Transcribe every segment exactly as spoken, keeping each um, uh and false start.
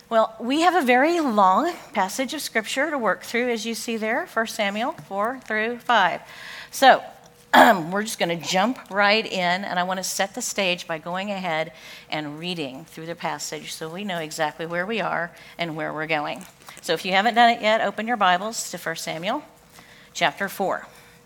Well, we have a very long passage of Scripture to work through, as you see there, First Samuel four through five. So um, we're just going to jump right in, and I want to set the stage by going ahead and reading through the passage so we know exactly where we are and where we're going. So if you haven't done it yet, open your Bibles to First Samuel chapter four.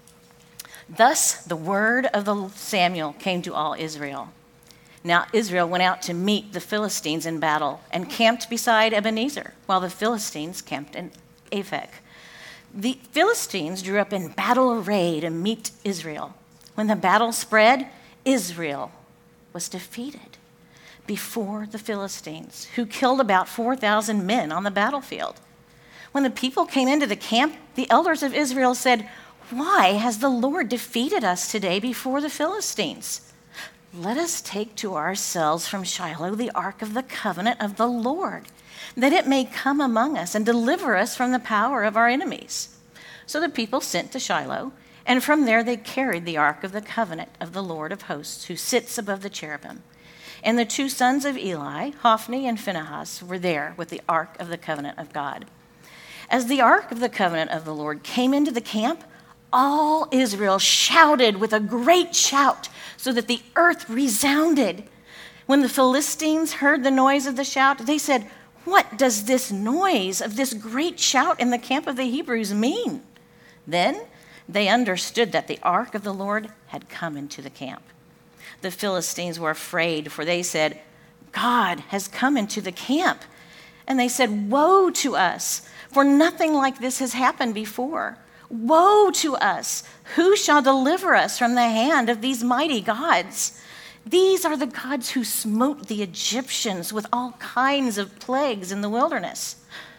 Thus the word of the Samuel came to all Israel. Now Israel went out to meet the Philistines in battle and camped beside Ebenezer, while the Philistines camped in Aphek. The Philistines drew up in battle array to meet Israel. When the battle spread, Israel was defeated before the Philistines, who killed about four thousand men on the battlefield. When the people came into the camp, the elders of Israel said, "Why has the Lord defeated us today before the Philistines? Let us take to ourselves from Shiloh the ark of the covenant of the Lord, that it may come among us and deliver us from the power of our enemies." So the people sent to Shiloh, and from there they carried the ark of the covenant of the Lord of hosts, who sits above the cherubim. And the two sons of Eli, Hophni and Phinehas, were there with the ark of the covenant of God. As the ark of the covenant of the Lord came into the camp, all Israel shouted with a great shout, so that the earth resounded. When the Philistines heard the noise of the shout, they said, "What does this noise of this great shout in the camp of the Hebrews mean?" Then they understood that the ark of the Lord had come into the camp. The Philistines were afraid, for they said, "God has come into the camp." And they said, "Woe to us, for nothing like this has happened before. Woe to us! Who shall deliver us from the hand of these mighty gods? These are the gods who smote the Egyptians with all kinds of plagues in the wilderness.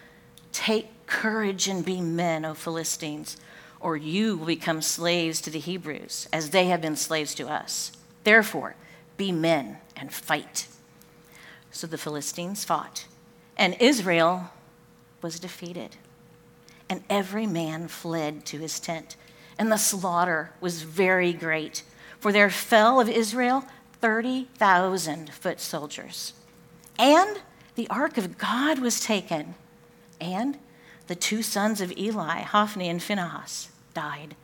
Take courage and be men, O Philistines, or you will become slaves to the Hebrews, as they have been slaves to us. Therefore, be men and fight." So the Philistines fought, and Israel was defeated. And every man fled to his tent, and the slaughter was very great, for there fell of Israel thirty thousand foot soldiers. And the ark of God was taken, and the two sons of Eli, Hophni and Phinehas, died.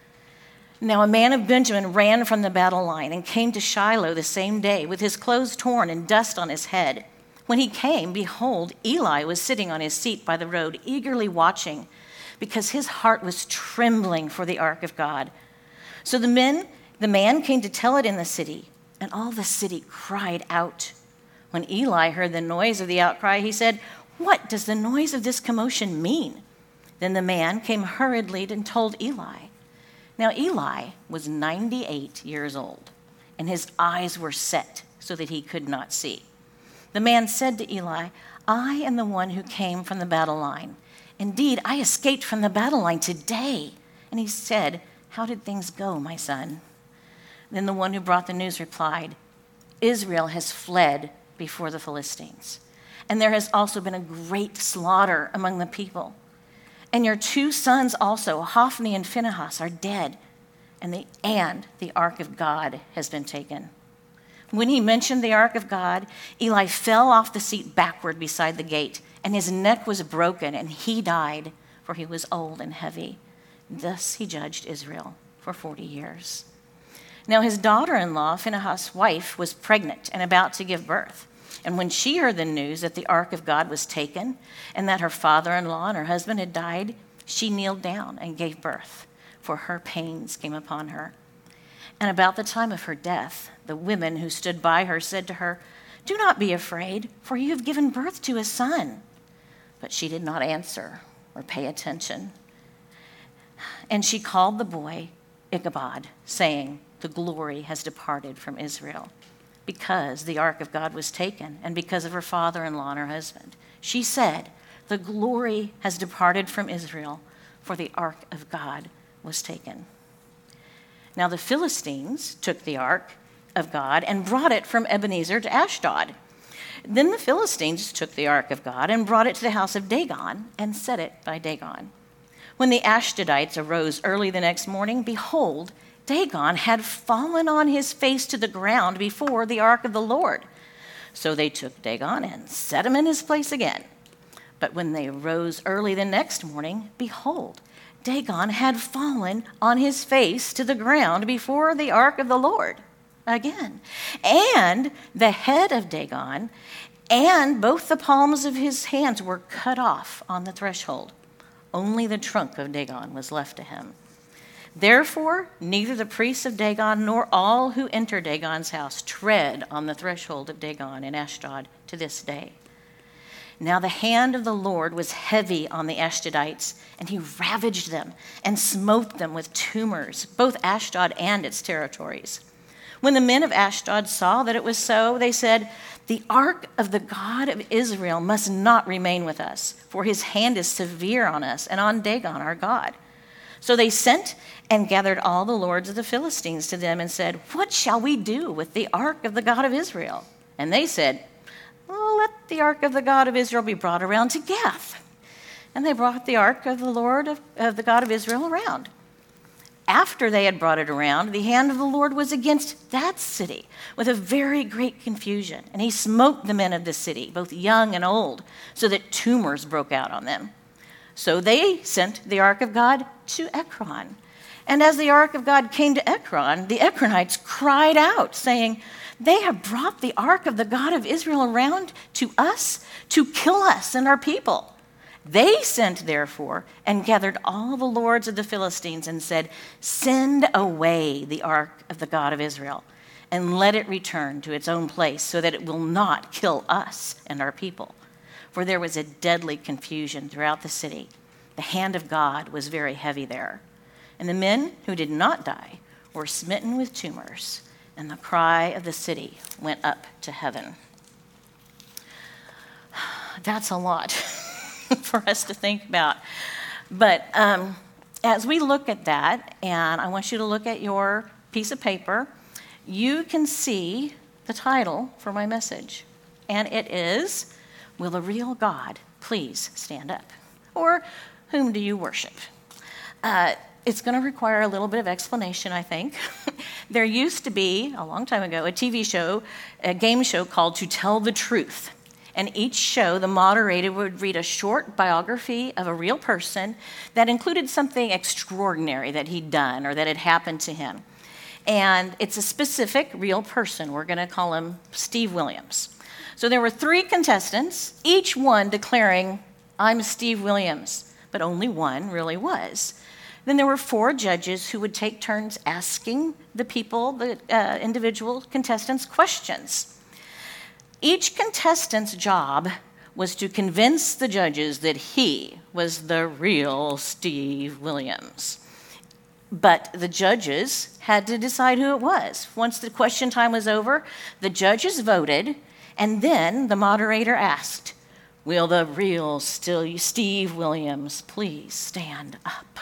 Now a man of Benjamin ran from the battle line and came to Shiloh the same day with his clothes torn and dust on his head. When he came, behold, Eli was sitting on his seat by the road, eagerly watching, because his heart was trembling for the ark of God. So the men, the man came to tell it in the city, and all the city cried out. When Eli heard the noise of the outcry, he said, "What does the noise of this commotion mean?" Then the man came hurriedly and told Eli. Now Eli was ninety-eight years old, and his eyes were set so that he could not see. The man said to Eli, "I am the one who came from the battle line. Indeed, I escaped from the battle line today." And he said, "How did things go, my son?" Then the one who brought the news replied, "Israel has fled before the Philistines, and there has also been a great slaughter among the people. And your two sons also, Hophni and Phinehas, are dead, and the, and the ark of God has been taken." When he mentioned the ark of God, Eli fell off the seat backward beside the gate, and his neck was broken, and he died, for he was old and heavy. Thus he judged Israel for forty years. Now his daughter-in-law, Phinehas' wife, was pregnant and about to give birth. And when she heard the news that the ark of God was taken, and that her father-in-law and her husband had died, she kneeled down and gave birth, for her pains came upon her. And about the time of her death, the women who stood by her said to her, "Do not be afraid, for you have given birth to a son." But she did not answer or pay attention. And she called the boy Ichabod, saying, "The glory has departed from Israel," because the ark of God was taken, and because of her father-in-law and her husband. She said, "The glory has departed from Israel, for the ark of God was taken." Now the Philistines took the ark of God and brought it from Ebenezer to Ashdod. Then the Philistines took the ark of God and brought it to the house of Dagon and set it by Dagon. When the Ashdodites arose early the next morning, behold, Dagon had fallen on his face to the ground before the ark of the Lord. So they took Dagon and set him in his place again. But when they rose early the next morning, behold, Dagon had fallen on his face to the ground before the ark of the Lord again. And the head of Dagon and both the palms of his hands were cut off on the threshold. Only the trunk of Dagon was left to him. Therefore, neither the priests of Dagon nor all who enter Dagon's house tread on the threshold of Dagon in Ashdod to this day. Now the hand of the Lord was heavy on the Ashdodites, and he ravaged them and smote them with tumors, both Ashdod and its territories. When the men of Ashdod saw that it was so, they said, "The ark of the God of Israel must not remain with us, for his hand is severe on us and on Dagon our God." So they sent and gathered all the lords of the Philistines to them and said, "What shall we do with the ark of the God of Israel?" And they said, "Well, let the ark of the God of Israel be brought around to Gath." And they brought the ark of the Lord of, of the God of Israel around. After they had brought it around, the hand of the Lord was against that city with a very great confusion. And he smote the men of the city, both young and old, so that tumors broke out on them. So they sent the ark of God to Ekron. And as the ark of God came to Ekron, the Ekronites cried out, saying, "They have brought the ark of the God of Israel around to us to kill us and our people." They sent, therefore, and gathered all the lords of the Philistines and said, "Send away the ark of the God of Israel, and let it return to its own place, so that it will not kill us and our people." For there was a deadly confusion throughout the city. The hand of God was very heavy there. And the men who did not die were smitten with tumors, and the cry of the city went up to heaven. That's a lot for us to think about. But um, as we look at that, and I want you to look at your piece of paper, you can see the title for my message. And it is, "Will the Real God Please Stand Up?" Or, "Whom Do You Worship?" Uh, it's going to require a little bit of explanation, I think. There used to be, a long time ago, a T V show, a game show called To Tell the Truth. And each show, the moderator would read a short biography of a real person that included something extraordinary that he'd done or that had happened to him. And it's a specific real person. We're going to call him Steve Williams. So there were three contestants, each one declaring, "I'm Steve Williams," but only one really was. Then there were four judges who would take turns asking the people, the uh, individual contestants, questions. Each contestant's job was to convince the judges that he was the real Steve Williams. But the judges had to decide who it was. Once the question time was over, the judges voted, and then the moderator asked, "Will the real Steve Williams please stand up?"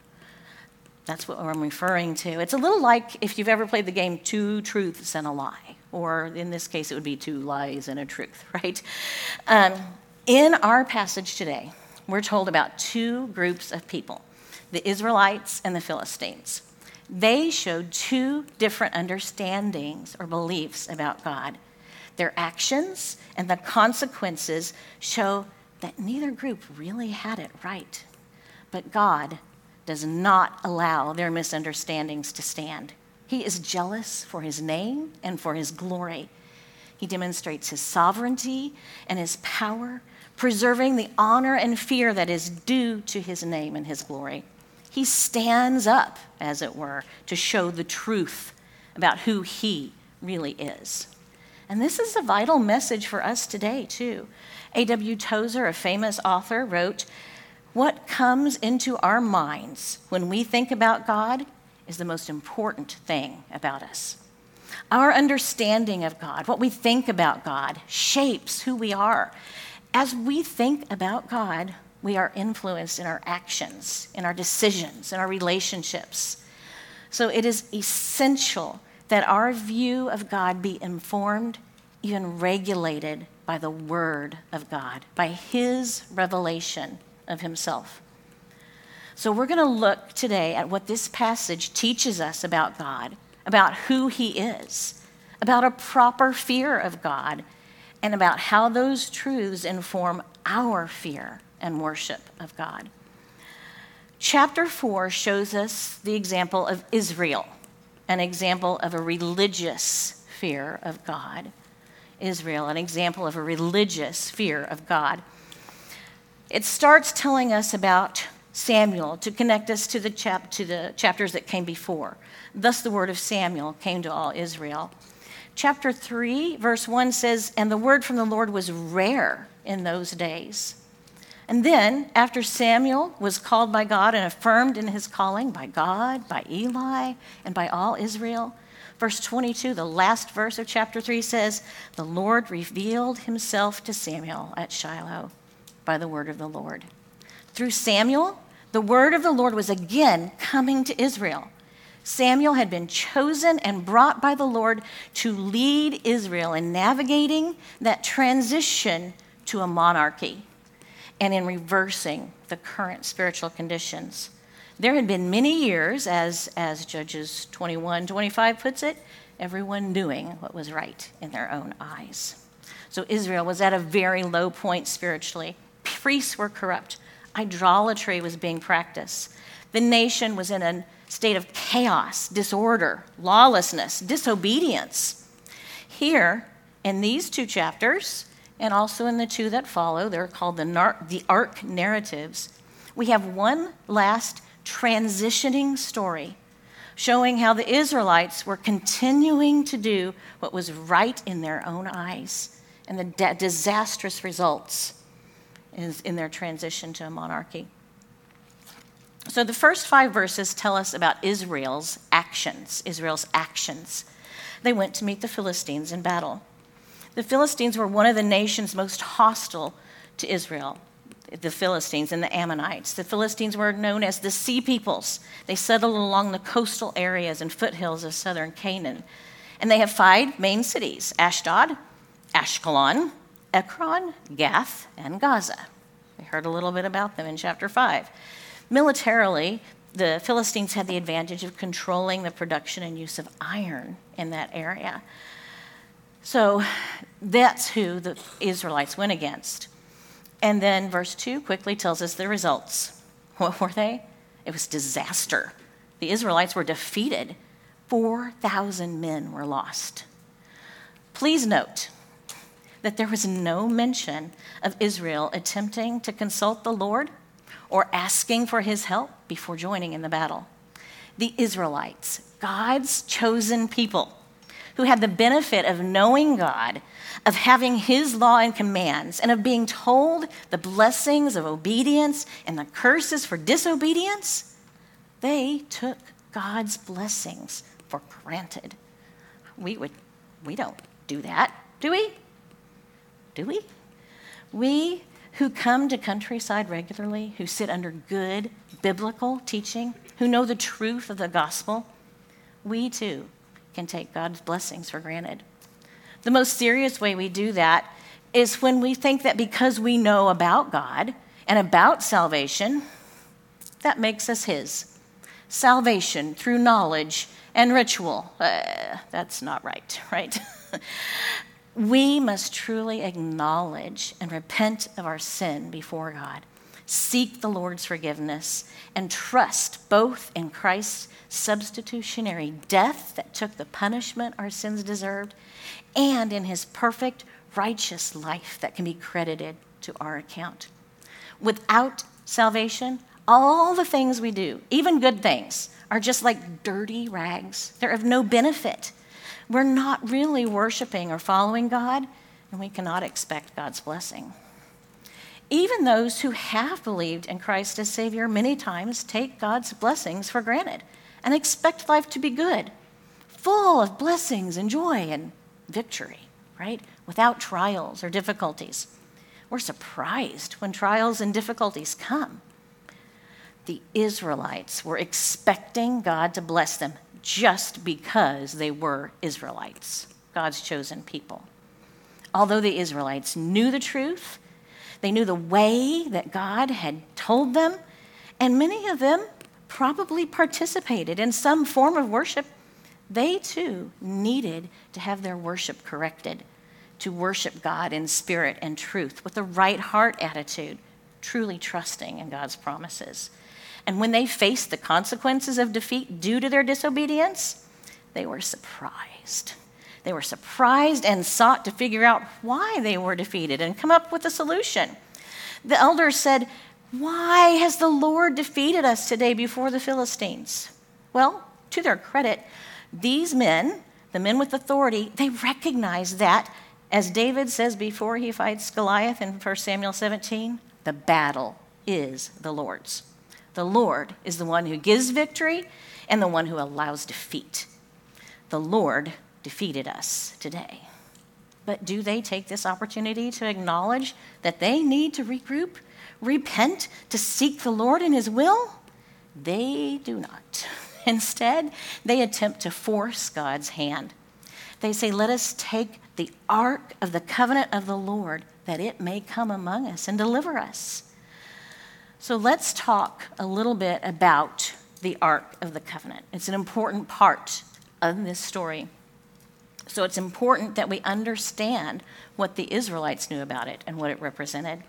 That's what I'm referring to. It's a little like if you've ever played the game Two Truths and a Lie, or in this case, it would be Two Lies and a Truth, right? Um, in our passage today, we're told about two groups of people, the Israelites and the Philistines. They showed two different understandings or beliefs about God. Their actions and the consequences show that neither group really had it right. But God does not allow their misunderstandings to stand. He is jealous for his name and for his glory. He demonstrates his sovereignty and his power, preserving the honor and fear that is due to his name and his glory. He stands up, as it were, to show the truth about who he really is. And this is a vital message for us today, too. A W Tozer, a famous author, wrote, "What comes into our minds when we think about God is the most important thing about us. Our understanding of God, what we think about God, shapes who we are. As we think about God, we are influenced in our actions, in our decisions, in our relationships. So it is essential that our view of God be informed, even regulated by the Word of God, by His revelation of Himself. So we're going to look today at what this passage teaches us about God, about who He is, about a proper fear of God, and about how those truths inform our fear and worship of God. Chapter four shows us the example of Israel, an example of a religious fear of God. Israel, an example of a religious fear of God. It starts telling us about Samuel to connect us to the, chap- to the chapters that came before. Thus the word of Samuel came to all Israel. Chapter three, verse one says, "And the word from the Lord was rare in those days." And then, after Samuel was called by God and affirmed in his calling by God, by Eli, and by all Israel, verse twenty-two, the last verse of chapter three says, "The Lord revealed himself to Samuel at Shiloh by the word of the Lord." Through Samuel, the word of the Lord was again coming to Israel. Samuel had been chosen and brought by the Lord to lead Israel in navigating that transition to a monarchy and in reversing the current spiritual conditions. There had been many years, as, as Judges twenty-one twenty-five puts it, everyone doing what was right in their own eyes. So Israel was at a very low point spiritually. Priests were corrupt. Idolatry was being practiced. The nation was in a state of chaos, disorder, lawlessness, disobedience. Here, in these two chapters, and also in the two that follow, they're called the, nar- the Ark narratives, we have one last transitioning story showing how the Israelites were continuing to do what was right in their own eyes and the da- disastrous results is in their transition to a monarchy. So the first five verses tell us about Israel's actions, Israel's actions. They went to meet the Philistines in battle. The Philistines were one of the nations most hostile to Israel, the Philistines and the Ammonites. The Philistines were known as the Sea Peoples. They settled along the coastal areas and foothills of southern Canaan. And they have five main cities: Ashdod, Ashkelon, Ekron, Gath, and Gaza. We heard a little bit about them in chapter five. Militarily, the Philistines had the advantage of controlling the production and use of iron in that area. So that's who the Israelites went against. And then verse two quickly tells us the results. What were they? It was disaster. The Israelites were defeated. four thousand men were lost. Please note that there was no mention of Israel attempting to consult the Lord or asking for his help before joining in the battle. The Israelites, God's chosen people, who had the benefit of knowing God, of having his law and commands, and of being told the blessings of obedience and the curses for disobedience, they took God's blessings for granted. We would, we don't do that, do we? Do we? We who come to Countryside regularly, who sit under good biblical teaching, who know the truth of the gospel, we too can take God's blessings for granted. The most serious way we do that is when we think that because we know about God and about salvation, that makes us his. Salvation through knowledge and ritual. Uh, that's not right, right? We must truly acknowledge and repent of our sin before God, seek the Lord's forgiveness, and trust both in Christ's substitutionary death that took the punishment our sins deserved, and in his perfect, righteous life that can be credited to our account. Without salvation, all the things we do, even good things, are just like dirty rags. They're of no benefit. We're not really worshiping or following God, and we cannot expect God's blessing. Even those who have believed in Christ as Savior many times take God's blessings for granted and expect life to be good, full of blessings and joy and victory, right? Without trials or difficulties. We're surprised when trials and difficulties come. The Israelites were expecting God to bless them just because they were Israelites, God's chosen people. Although the Israelites knew the truth, they knew the way that God had told them, and many of them probably participated in some form of worship, they too needed to have their worship corrected, to worship God in spirit and truth with the right heart attitude, truly trusting in God's promises. And when they faced the consequences of defeat due to their disobedience, they were surprised. They were surprised and sought to figure out why they were defeated and come up with a solution. The elders said, "Why has the Lord defeated us today before the Philistines?" Well, to their credit, these men, the men with authority, they recognize that, as David says before he fights Goliath in First Samuel seventeen, the battle is the Lord's. The Lord is the one who gives victory and the one who allows defeat. The Lord defeated us today. But do they take this opportunity to acknowledge that they need to regroup, repent, to seek the Lord and his will? They do not. Instead, they attempt to force God's hand. They say, "Let us take the ark of the covenant of the Lord, that it may come among us and deliver us." So let's talk a little bit about the ark of the covenant. It's an important part of this story. So it's important that we understand what the Israelites knew about it and what it represented.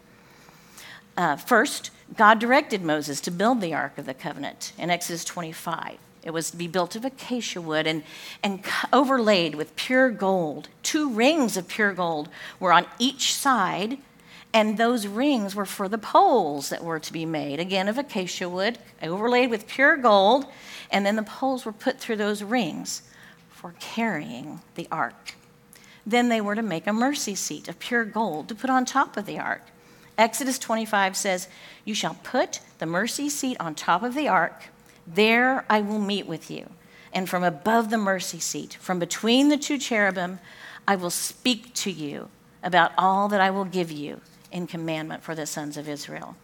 Uh, first, God directed Moses to build the Ark of the Covenant in Exodus twenty-five. It was to be built of acacia wood and, and overlaid with pure gold. Two rings of pure gold were on each side, and those rings were for the poles that were to be made, again of acacia wood, overlaid with pure gold, and then the poles were put through those rings for carrying the ark. Then they were to make a mercy seat of pure gold to put on top of the ark. Exodus twenty-five says, "You shall put the mercy seat on top of the ark. There I will meet with you. And from above the mercy seat, from between the two cherubim, I will speak to you about all that I will give you in commandment for the sons of Israel."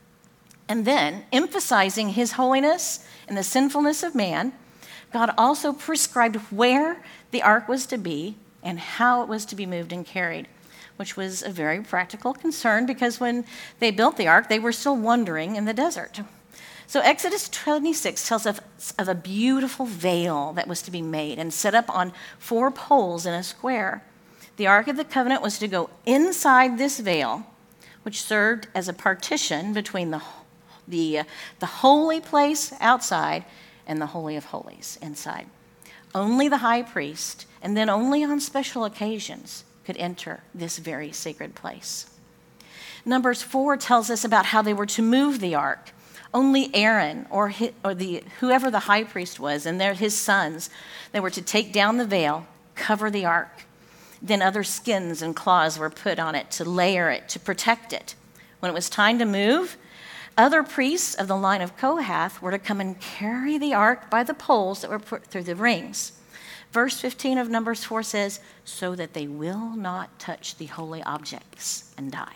And then, emphasizing his holiness and the sinfulness of man, God also prescribed where the ark was to be and how it was to be moved and carried, which was a very practical concern because when they built the ark, they were still wandering in the desert. So Exodus twenty-six tells us of a beautiful veil that was to be made and set up on four poles in a square. The Ark of the Covenant was to go inside this veil, which served as a partition between the, the, uh, the holy place outside and the Holy of Holies inside. Only the high priest, and then only on special occasions, could enter this very sacred place. Numbers four tells us about how they were to move the ark. Only Aaron or, his, or the, whoever the high priest was and their, his sons, they were to take down the veil, cover the ark. Then other skins and claws were put on it to layer it, to protect it. When it was time to move, other priests of the line of Kohath were to come and carry the ark by the poles that were put through the rings. Verse fifteen of Numbers four says, "So that they will not touch the holy objects and die."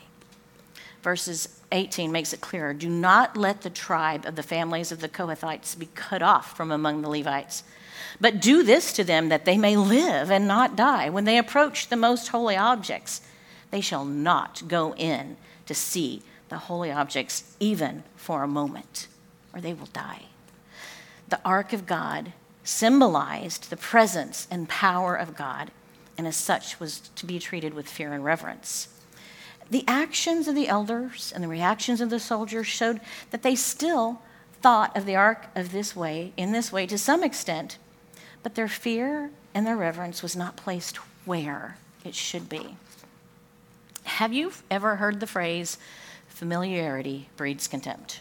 Verses eighteen makes it clearer. "Do not let the tribe of the families of the Kohathites be cut off from among the Levites, but do this to them that they may live and not die. When they approach the most holy objects, they shall not go in to see the holy objects even for a moment, or they will die." The ark of God symbolized the presence and power of God, and as such was to be treated with fear and reverence. The actions of the elders and the reactions of the soldiers showed that they still thought of the ark of this way, in this way to some extent, but their fear and their reverence was not placed where it should be. Have you ever heard the phrase, "familiarity breeds contempt"?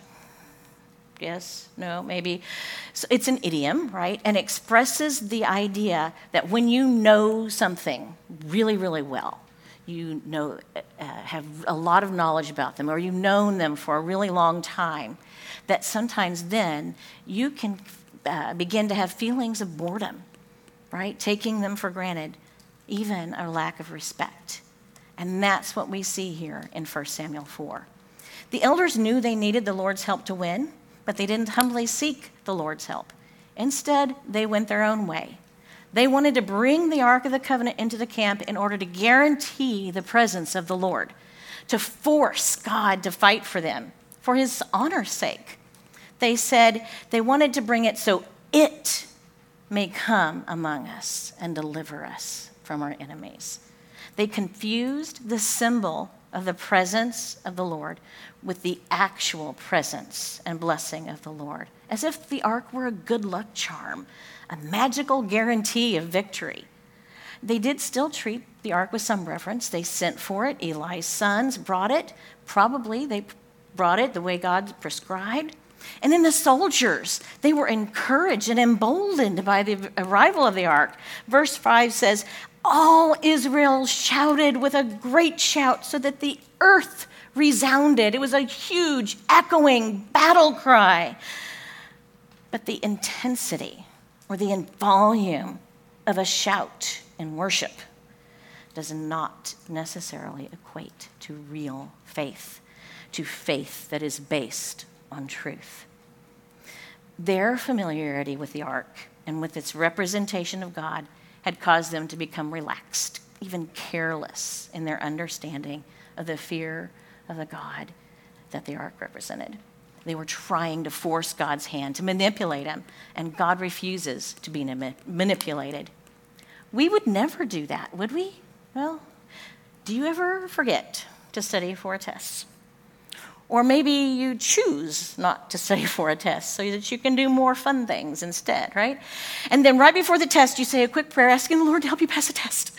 Yes? No? Maybe? So it's an idiom, right? And expresses the idea that when you know something really, really well, you know, uh, have a lot of knowledge about them, or you've known them for a really long time, that sometimes then you can uh, begin to have feelings of boredom, right? Taking them for granted, even a lack of respect. And that's what we see here in First Samuel four. The elders knew they needed the Lord's help to win, but they didn't humbly seek the Lord's help. Instead, they went their own way. They wanted to bring the Ark of the Covenant into the camp in order to guarantee the presence of the Lord, to force God to fight for them, for his honor's sake. They said they wanted to bring it so it may come among us and deliver us from our enemies. They confused the symbol of the presence of the Lord with the actual presence and blessing of the Lord, as if the ark were a good luck charm, a magical guarantee of victory. They did still treat the ark with some reverence. They sent for it. Eli's sons brought it. Probably they brought it the way God prescribed. And then the soldiers, they were encouraged and emboldened by the arrival of the ark. Verse five says, all Israel shouted with a great shout so that the earth resounded. It was a huge, echoing battle cry. But the intensity or the volume of a shout in worship does not necessarily equate to real faith, to faith that is based on truth. Their familiarity with the ark and with its representation of God had caused them to become relaxed, even careless in their understanding of the fear of the God that the ark represented. They were trying to force God's hand, to manipulate him, and God refuses to be manipulated. We would never do that, would we? Well, do you ever forget to study for a test? Or maybe you choose not to study for a test so that you can do more fun things instead, right? And then right before the test, you say a quick prayer asking the Lord to help you pass the test.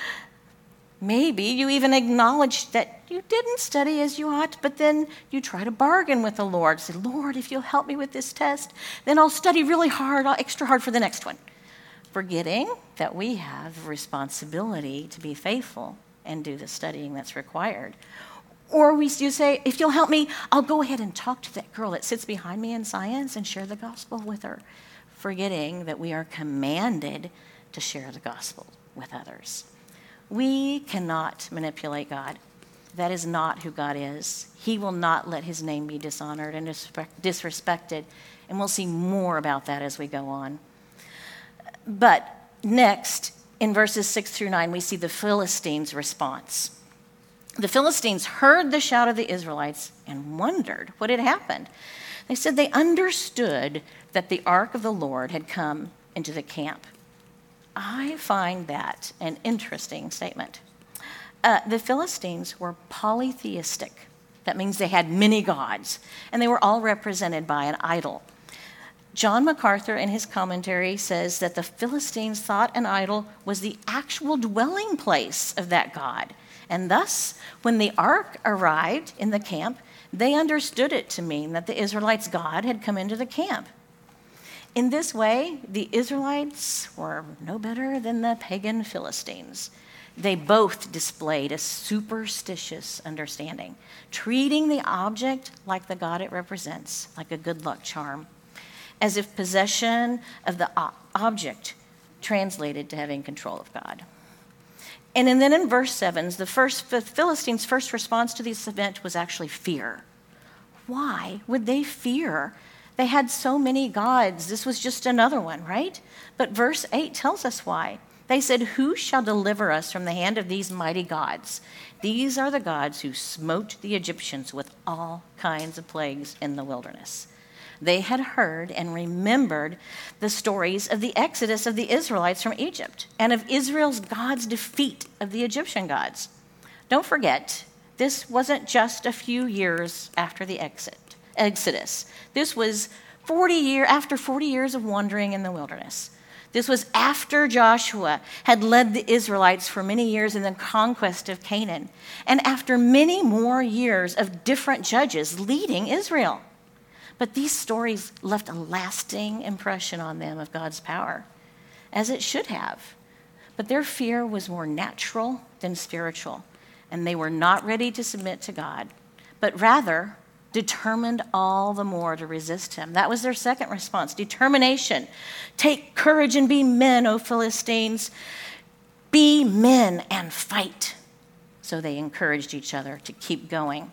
Maybe you even acknowledge that you didn't study as you ought, but then you try to bargain with the Lord. Say, Lord, if you'll help me with this test, then I'll study really hard, extra hard for the next one. Forgetting that we have a responsibility to be faithful and do the studying that's required. Or we you say, if you'll help me, I'll go ahead and talk to that girl that sits behind me in science and share the gospel with her. Forgetting that we are commanded to share the gospel with others. We cannot manipulate God. That is not who God is. He will not let his name be dishonored and disrespected. And we'll see more about that as we go on. But next, in verses six through nine, we see the Philistines' response. The Philistines heard the shout of the Israelites and wondered what had happened. They said they understood that the ark of the Lord had come into the camp. I find that an interesting statement. Uh, the Philistines were polytheistic. That means they had many gods, and they were all represented by an idol. John MacArthur, in his commentary, says that the Philistines thought an idol was the actual dwelling place of that god. And thus, when the ark arrived in the camp, they understood it to mean that the Israelites' God had come into the camp. In this way, the Israelites were no better than the pagan Philistines. They both displayed a superstitious understanding, treating the object like the god it represents, like a good luck charm, as if possession of the object translated to having control of God. And then in verse seven, the first the Philistines' first response to this event was actually fear. Why would they fear? They had so many gods. This was just another one, right? But verse eight tells us why. They said, who shall deliver us from the hand of these mighty gods? These are the gods who smote the Egyptians with all kinds of plagues in the wilderness. They had heard and remembered the stories of the exodus of the Israelites from Egypt and of Israel's God's defeat of the Egyptian gods. Don't forget, this wasn't just a few years after the exit, exodus. This was forty year, after forty years of wandering in the wilderness. This was after Joshua had led the Israelites for many years in the conquest of Canaan, and after many more years of different judges leading Israel. But these stories left a lasting impression on them of God's power, as it should have. But their fear was more natural than spiritual, and they were not ready to submit to God, but rather determined all the more to resist him. That was their second response, determination. Take courage and be men, O Philistines. Be men and fight. So they encouraged each other to keep going.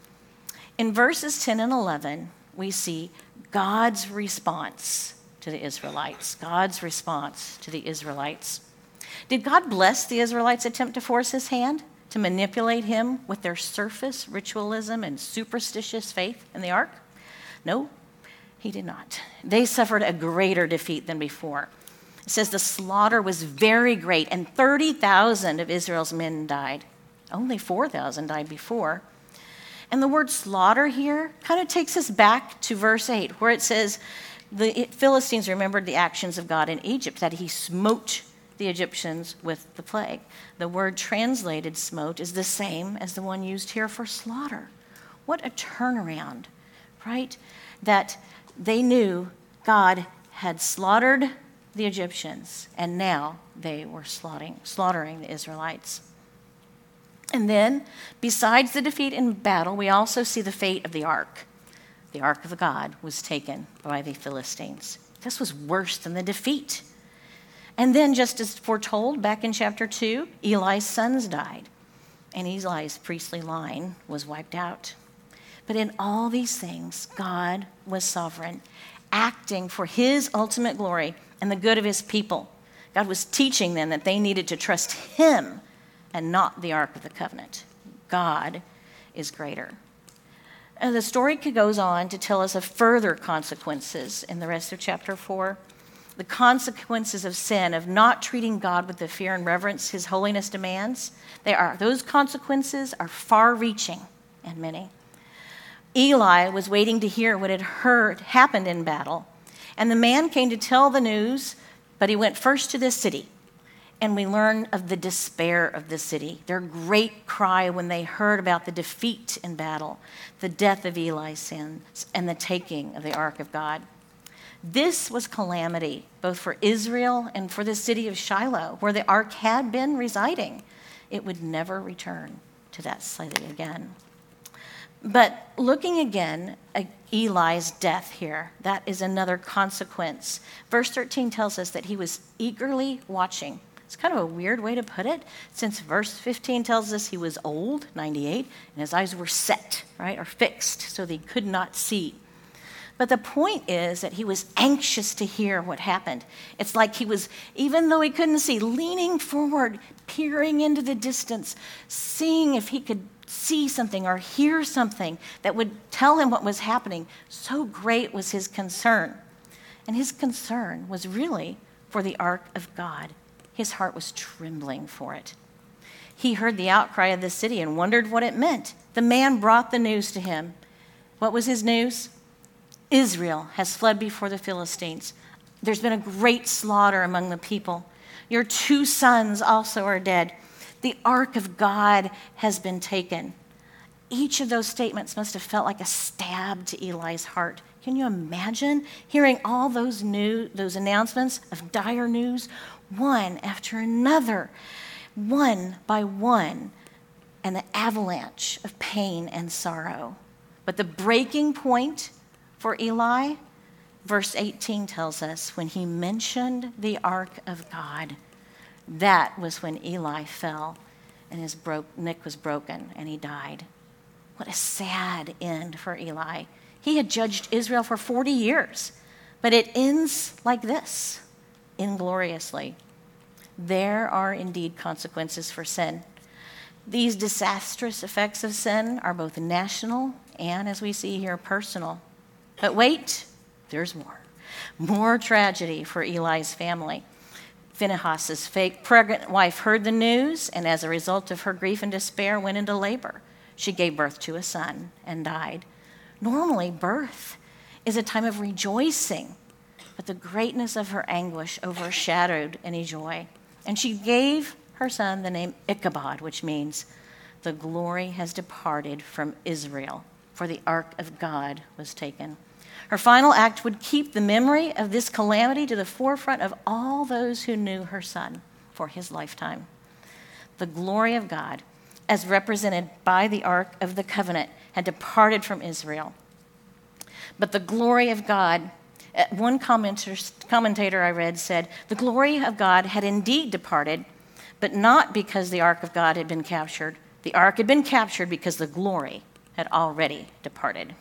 In verses ten and eleven, we see God's response to the Israelites. God's response to the Israelites. Did God bless the Israelites' attempt to force his hand, to manipulate him with their surface ritualism and superstitious faith in the ark? No, he did not. They suffered a greater defeat than before. It says the slaughter was very great, and thirty thousand of Israel's men died. Only four thousand died before. And the word slaughter here kind of takes us back to verse eight, where it says the Philistines remembered the actions of God in Egypt, that he smote the Egyptians with the plague. The word translated smote is the same as the one used here for slaughter. What a turnaround, right? That they knew God had slaughtered the Egyptians, and now they were slaughtering, slaughtering the Israelites. And then, besides the defeat in battle, we also see the fate of the ark. The ark of God was taken by the Philistines. This was worse than the defeat. And then, just as foretold back in chapter two, Eli's sons died, and Eli's priestly line was wiped out. But in all these things, God was sovereign, acting for his ultimate glory and the good of his people. God was teaching them that they needed to trust him and not the Ark of the Covenant. God is greater. And the story goes on to tell us of further consequences in the rest of chapter four. The consequences of sin, of not treating God with the fear and reverence his holiness demands. They are, those consequences are far-reaching and many. Eli was waiting to hear what had heard happened in battle, and the man came to tell the news, but he went first to the city. And we learn of the despair of the city, their great cry when they heard about the defeat in battle, the death of Eli's sons, and the taking of the ark of God. This was calamity, both for Israel and for the city of Shiloh, where the ark had been residing. It would never return to that city again. But looking again at Eli's death here, that is another consequence. Verse thirteen tells us that he was eagerly watching. It's kind of a weird way to put it, since verse fifteen tells us he was old, ninety-eight, and his eyes were set, right, or fixed, so that he could not see. But the point is that he was anxious to hear what happened. It's like he was, even though he couldn't see, leaning forward, peering into the distance, seeing if he could see something or hear something that would tell him what was happening. So great was his concern. And his concern was really for the ark of God. His heart was trembling for it. He heard the outcry of the city and wondered what it meant. The man brought the news to him. What was his news? Israel has fled before the Philistines. There's been a great slaughter among the people. Your two sons also are dead. The ark of God has been taken. Each of those statements must have felt like a stab to Eli's heart. Can you imagine hearing all those new, those announcements of dire news, one after another, one by one, and the avalanche of pain and sorrow? But the breaking point for Eli, verse eighteen tells us, when he mentioned the ark of God, that was when Eli fell and his bro- neck was broken and he died. What a sad end for Eli. He had judged Israel for forty years, but it ends like this, ingloriously. There are indeed consequences for sin. These disastrous effects of sin are both national and, as we see here, personal. But wait, there's more. More tragedy for Eli's family. Phinehas' fake pregnant wife heard the news, and as a result of her grief and despair, went into labor. She gave birth to a son and died. Normally, birth is a time of rejoicing, but the greatness of her anguish overshadowed any joy. And she gave her son the name Ichabod, which means the glory has departed from Israel, for the ark of God was taken. Her final act would keep the memory of this calamity to the forefront of all those who knew her son for his lifetime. The glory of God, as represented by the Ark of the Covenant, had departed from Israel. But the glory of God, one commentator I read said, the glory of God had indeed departed, but not because the Ark of God had been captured. The Ark had been captured because the glory had already departed.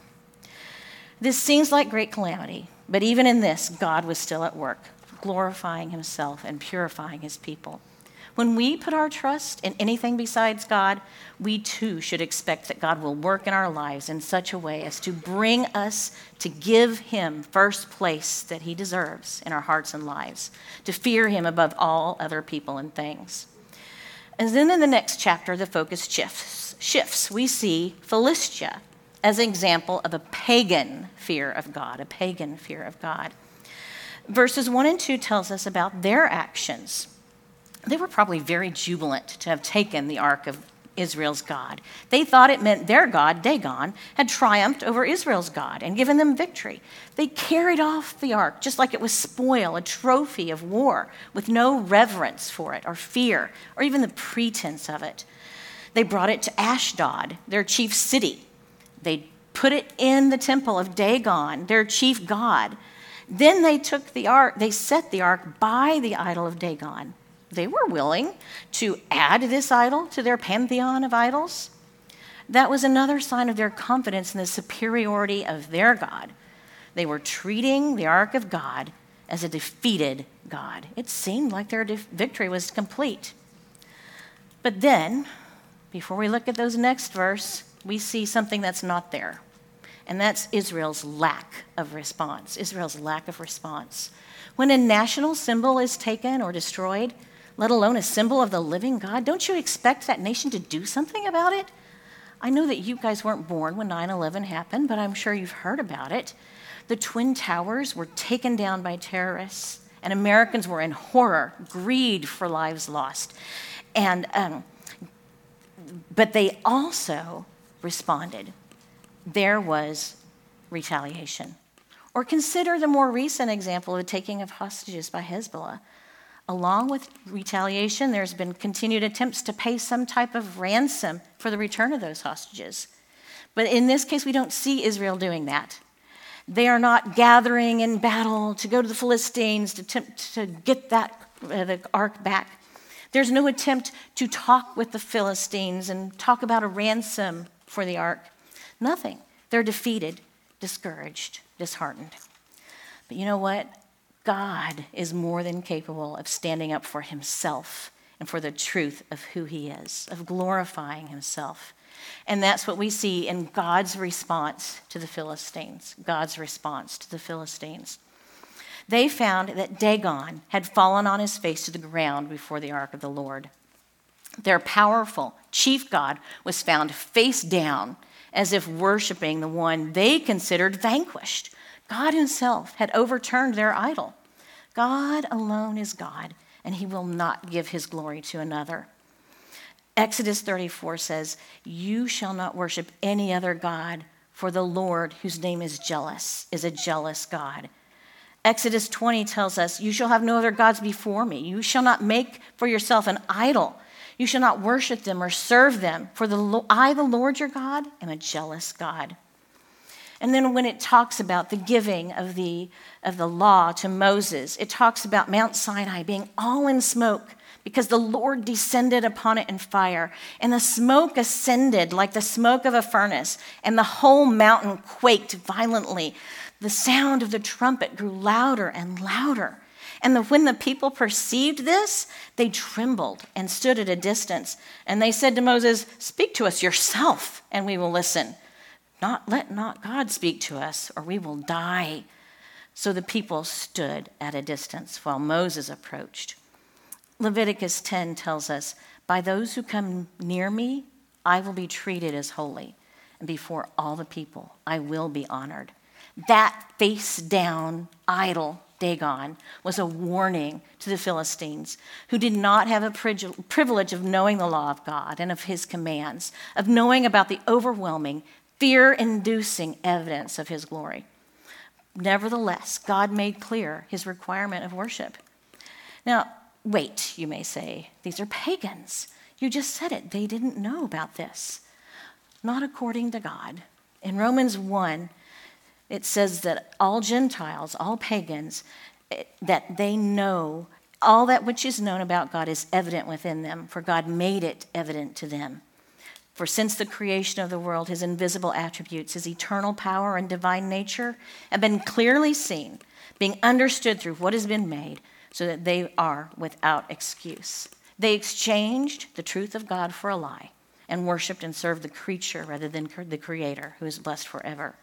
This seems like great calamity, but even in this, God was still at work, glorifying himself and purifying his people. When we put our trust in anything besides God, we too should expect that God will work in our lives in such a way as to bring us to give him first place that he deserves in our hearts and lives, to fear him above all other people and things. And then in the next chapter, the focus shifts. shifts. We see Philistia as an example of a pagan fear of God, a pagan fear of God. Verses one and two tells us about their actions. They were probably very jubilant to have taken the ark of Israel's God. They thought it meant their God, Dagon, had triumphed over Israel's God and given them victory. They carried off the ark just like it was spoil, a trophy of war, with no reverence for it or fear or even the pretense of it. They brought it to Ashdod, their chief city. They put it in the temple of Dagon, their chief god. Then they took the ark, they set the ark by the idol of Dagon. They were willing to add this idol to their pantheon of idols. That was another sign of their confidence in the superiority of their God. They were treating the ark of God as a defeated God. It seemed like their def- victory was complete. But then, before we look at those next verse, we see something that's not there. And that's Israel's lack of response. Israel's lack of response. When a national symbol is taken or destroyed, let alone a symbol of the living God, don't you expect that nation to do something about it? I know that you guys weren't born when nine eleven happened, but I'm sure you've heard about it. The Twin Towers were taken down by terrorists, and Americans were in horror, greed for lives lost. And um, but they also responded. There was retaliation. Or consider the more recent example of the taking of hostages by Hezbollah. Along with retaliation, there's been continued attempts to pay some type of ransom for the return of those hostages. But in this case, we don't see Israel doing that. They are not gathering in battle to go to the Philistines to attempt to get that uh, the ark back. There's no attempt to talk with the Philistines and talk about a ransom for the ark. Nothing. They're defeated, discouraged, disheartened. But you know what? God is more than capable of standing up for himself and for the truth of who he is, of glorifying himself. And that's what we see in God's response to the Philistines, God's response to the Philistines. They found that Dagon had fallen on his face to the ground before the ark of the Lord. Their powerful chief god was found face down, as if worshiping the one they considered vanquished. God himself had overturned their idol. God alone is God, and he will not give his glory to another. Exodus thirty-four says, "You shall not worship any other god, for the Lord, whose name is jealous, is a jealous God." Exodus twenty tells us, "You shall have no other gods before me. You shall not make for yourself an idol. You shall not worship them or serve them, for the, I, the Lord your God, am a jealous God." And then when it talks about the giving of the, of the law to Moses, it talks about Mount Sinai being all in smoke because the Lord descended upon it in fire. And the smoke ascended like the smoke of a furnace, and the whole mountain quaked violently. The sound of the trumpet grew louder and louder. And the, when the people perceived this, they trembled and stood at a distance. And they said to Moses, "Speak to us yourself, and we will listen. Not, let not God speak to us, or we will die." So the people stood at a distance while Moses approached. Leviticus ten tells us, "By those who come near me, I will be treated as holy, and before all the people, I will be honored." That face-down idol, Dagon, was a warning to the Philistines, who did not have a privilege of knowing the law of God and of his commands, of knowing about the overwhelming, fear-inducing evidence of his glory. Nevertheless, God made clear his requirement of worship. Now, wait, you may say, these are pagans. You just said it. They didn't know about this. Not according to God. In Romans one, it says that all Gentiles, all pagans, that they know all that which is known about God is evident within them, for God made it evident to them. For since the creation of the world, his invisible attributes, his eternal power and divine nature have been clearly seen, being understood through what has been made, so that they are without excuse. They exchanged the truth of God for a lie and worshiped and served the creature rather than the Creator, who is blessed forever.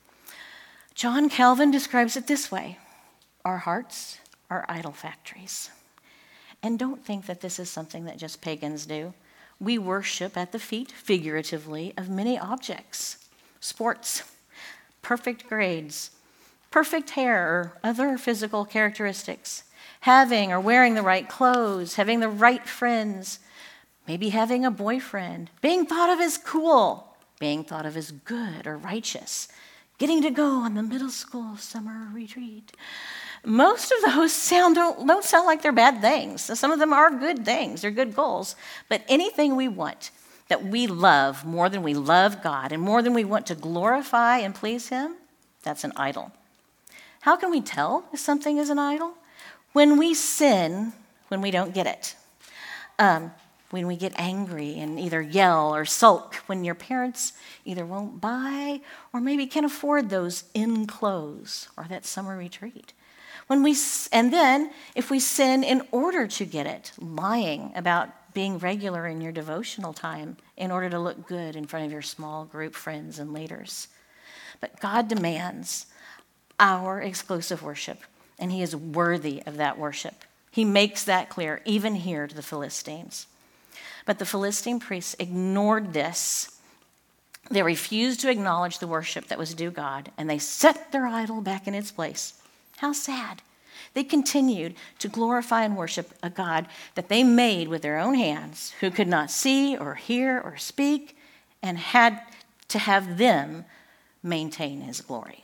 John Calvin describes it this way: our hearts are idol factories. And don't think that this is something that just pagans do. We worship at the feet, figuratively, of many objects: sports, perfect grades, perfect hair, or other physical characteristics, having or wearing the right clothes, having the right friends, maybe having a boyfriend, being thought of as cool, being thought of as good or righteous, getting to go on the middle school summer retreat. Most of those sound don't, don't sound like they're bad things. Some of them are good things. They're good goals. But anything we want that we love more than we love God and more than we want to glorify and please Him, that's an idol. How can we tell if something is an idol? When we sin, when we don't get it. Um, when we get angry and either yell or sulk when your parents either won't buy or maybe can't afford those in clothes or that summer retreat. When we, and then, if we sin in order to get it, lying about being regular in your devotional time in order to look good in front of your small group friends and leaders. But God demands our exclusive worship, and He is worthy of that worship. He makes that clear, even here to the Philistines. But the Philistine priests ignored this. They refused to acknowledge the worship that was due God, and they set their idol back in its place. How sad. They continued to glorify and worship a God that they made with their own hands, who could not see or hear or speak, and had to have them maintain His glory.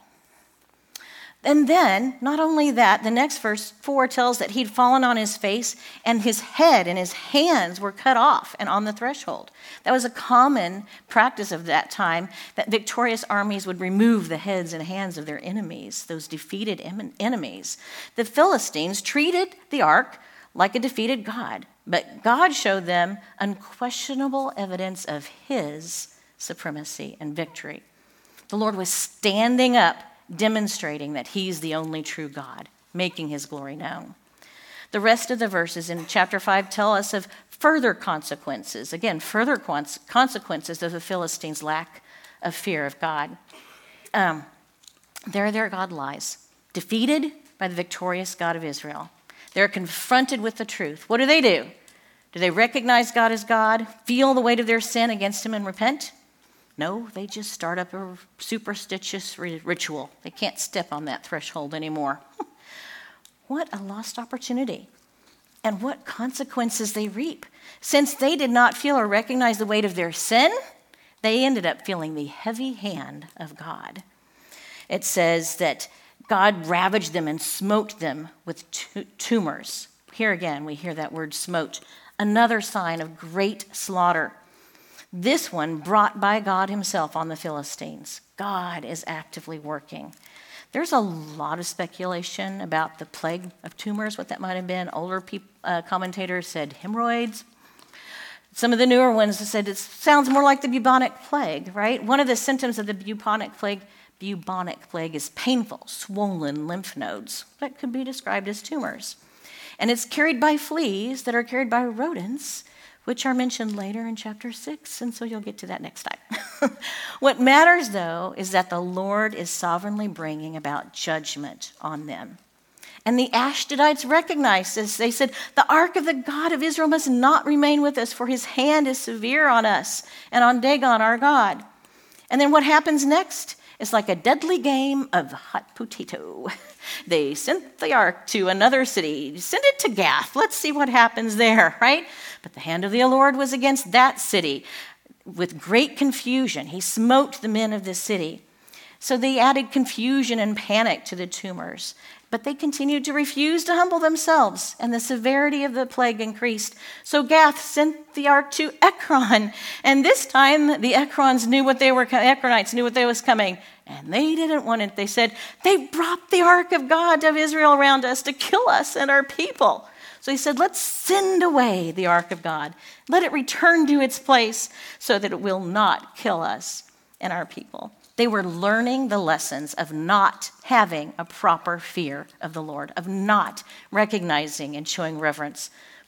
And then, not only that, the next verse four tells that he'd fallen on his face and his head and his hands were cut off and on the threshold. That was a common practice of that time, that victorious armies would remove the heads and hands of their enemies, those defeated em- enemies. The Philistines treated the ark like a defeated god, but God showed them unquestionable evidence of His supremacy and victory. The Lord was standing up, demonstrating that He's the only true God, making His glory known. The rest of the verses in chapter five tell us of further consequences, again, further consequences of the Philistines' lack of fear of God. Um, there their God lies, defeated by the victorious God of Israel. They're confronted with the truth. What do they do? Do they recognize God as God, feel the weight of their sin against Him, and repent? No, they just start up a superstitious ritual. They can't step on that threshold anymore. What a lost opportunity. And what consequences they reap. Since they did not feel or recognize the weight of their sin, they ended up feeling the heavy hand of God. It says that God ravaged them and smote them with t- tumors. Here again, we hear that word smote. Another sign of great slaughter. This one brought by God Himself on the Philistines. God is actively working. There's a lot of speculation about the plague of tumors, what that might have been. Older peop- uh, commentators said hemorrhoids. Some of the newer ones said it sounds more like the bubonic plague, right? One of the symptoms of the bubonic plague, bubonic plague is painful, swollen lymph nodes that could be described as tumors. And it's carried by fleas that are carried by rodents, which are mentioned later in chapter six, and so you'll get to that next time. What matters, though, is that the Lord is sovereignly bringing about judgment on them. And the Ashdodites recognized this. They said, the ark of the God of Israel must not remain with us, for His hand is severe on us and on Dagon, our God. And then what happens next is like a deadly game of hot potato. They sent the ark to another city. Send it to Gath. Let's see what happens there, right? But the hand of the Lord was against that city. With great confusion, He smote the men of the city. So they added confusion and panic to the tumors. But they continued to refuse to humble themselves, and the severity of the plague increased. So Gath sent the ark to Ekron, and this time the Ekrons knew what they were. Ekronites knew what they was coming, and they didn't want it. They said, "They brought the ark of God of Israel around us to kill us and our people." So he said, "Let's send away the ark of God. Let it return to its place, so that it will not kill us and our people." They were learning the lessons of not having a proper fear of the Lord, of not recognizing and showing reverence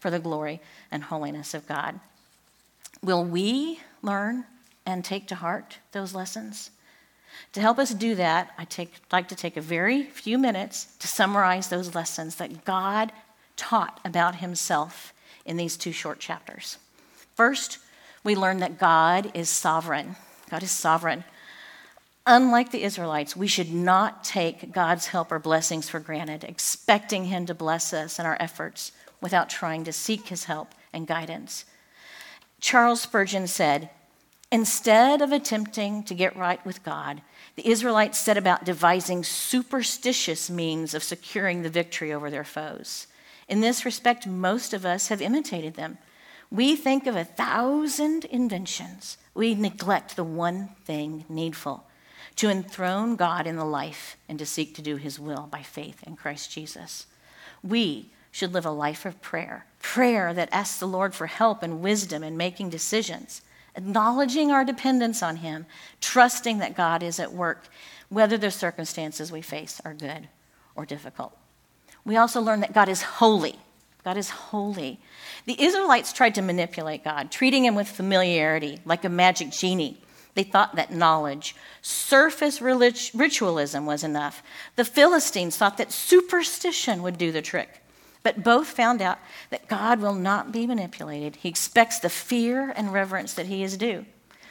for the glory and holiness of God. Will we learn and take to heart those lessons? To help us do that, I'd take, like to take a very few minutes to summarize those lessons that God taught about himself in these two short chapters. First, we learn that God is sovereign. God is sovereign. Unlike the Israelites, we should not take God's help or blessings for granted, expecting him to bless us in our efforts without trying to seek his help and guidance. Charles Spurgeon said, "Instead of attempting to get right with God, the Israelites set about devising superstitious means of securing the victory over their foes. In this respect, most of us have imitated them. We think of a thousand inventions. We neglect the one thing needful, to enthrone God in the life and to seek to do his will by faith in Christ Jesus. We should live a life of prayer, prayer that asks the Lord for help and wisdom in making decisions, acknowledging our dependence on him, trusting that God is at work, whether the circumstances we face are good or difficult. We also learn that God is holy. God is holy. The Israelites tried to manipulate God, treating him with familiarity, like a magic genie. They thought that knowledge, surface relig- ritualism was enough. The Philistines thought that superstition would do the trick. But both found out that God will not be manipulated. He expects the fear and reverence that he is due.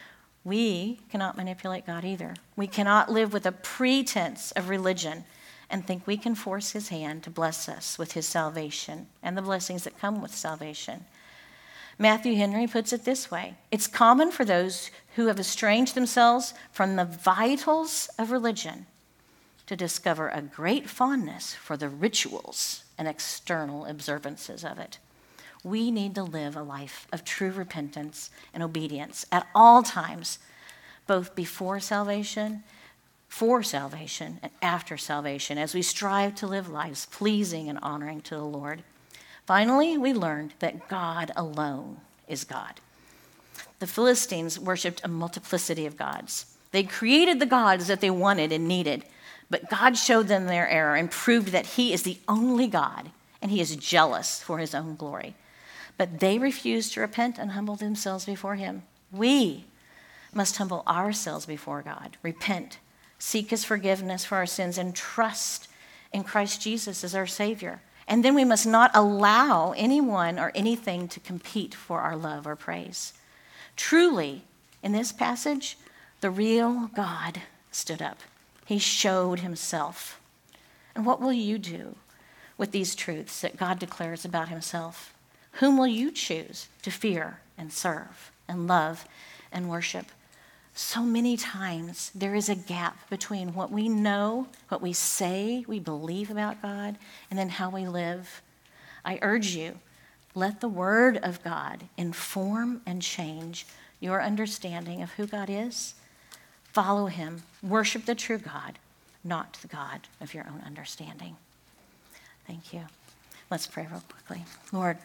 We cannot manipulate God either. We cannot live with a pretense of religion and think we can force his hand to bless us with his salvation and the blessings that come with salvation. Matthew Henry puts it this way: it's common for those who have estranged themselves from the vitals of religion to discover a great fondness for the rituals and external observances of it. We need to live a life of true repentance and obedience at all times, both before salvation, for salvation, and after salvation, as we strive to live lives pleasing and honoring to the Lord. Finally, we learned that God alone is God. The Philistines worshipped a multiplicity of gods. They created the gods that they wanted and needed, but God showed them their error and proved that he is the only God, and he is jealous for his own glory. But they refused to repent and humble themselves before him. We must humble ourselves before God, repent, seek his forgiveness for our sins, and trust in Christ Jesus as our Savior. And then we must not allow anyone or anything to compete for our love or praise. Truly, in this passage, the real God stood up. He showed himself. And what will you do with these truths that God declares about himself? Whom will you choose to fear and serve and love and worship? So many times there is a gap between what we know, what we say we believe about God, and then how we live. I urge you, let the word of God inform and change your understanding of who God is. Follow him. Worship the true God, not the God of your own understanding. Thank you. Let's pray real quickly. Lord,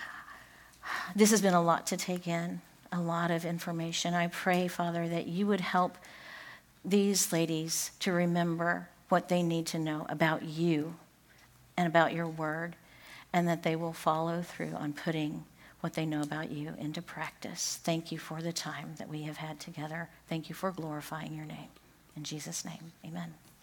this has been a lot to take in, a lot of information. I pray, Father, that you would help these ladies to remember what they need to know about you and about your word, and that they will follow through on putting what they know about you into practice. Thank you for the time that we have had together. Thank you for glorifying your name. In Jesus' name, amen.